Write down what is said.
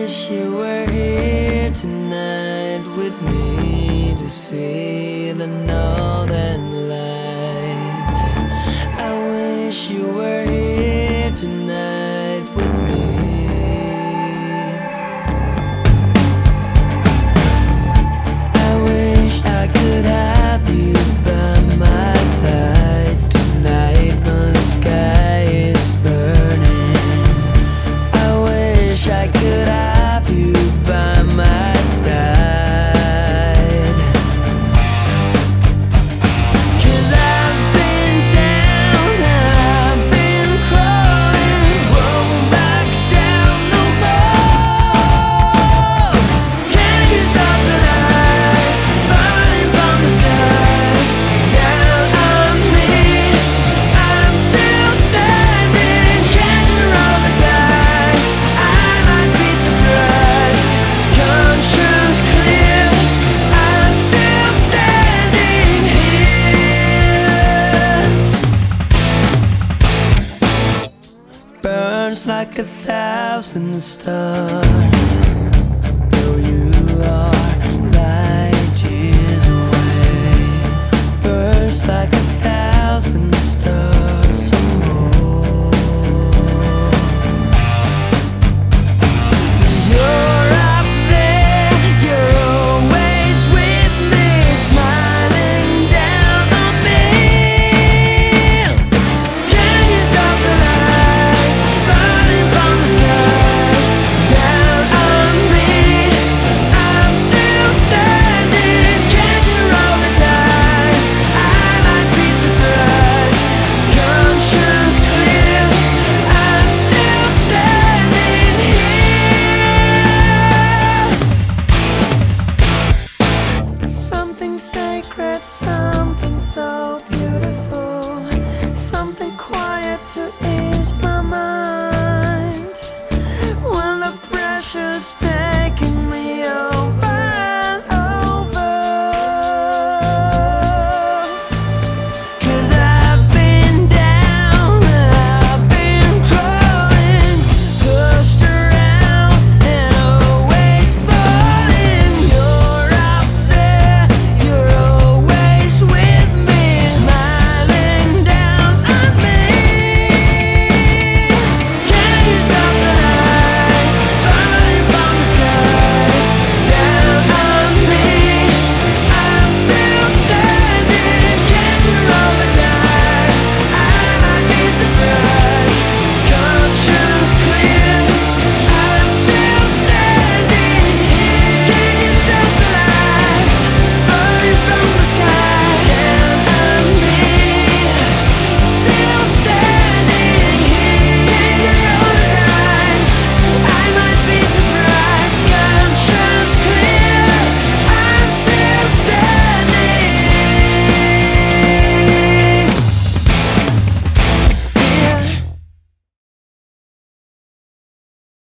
wish you were here tonight with me to see the northern lights. I wish you were here tonight with me. I wish I could have you by my side tonight when the sky is burning. I wish I could have you by my side. 'Cause I've been down, I've been crawling, won't back down no more. Can you stop the lights falling from the skies down on me? I'm still standing. Can't you roll the dice? I might be surprised. Conscience clear, I'm still standing here. Burns like 1,000 stars, though you are light years away. Burns like 1,000 stars or more. You're up there, you're always with me, smiling down on me. Can you stop the lights falling from the skies down on me? I'm still standing. Can't you roll the dice? I might be surprised. Conscience clear, I'm still standing here. Something sacred, something so beautiful, something quiet to ease my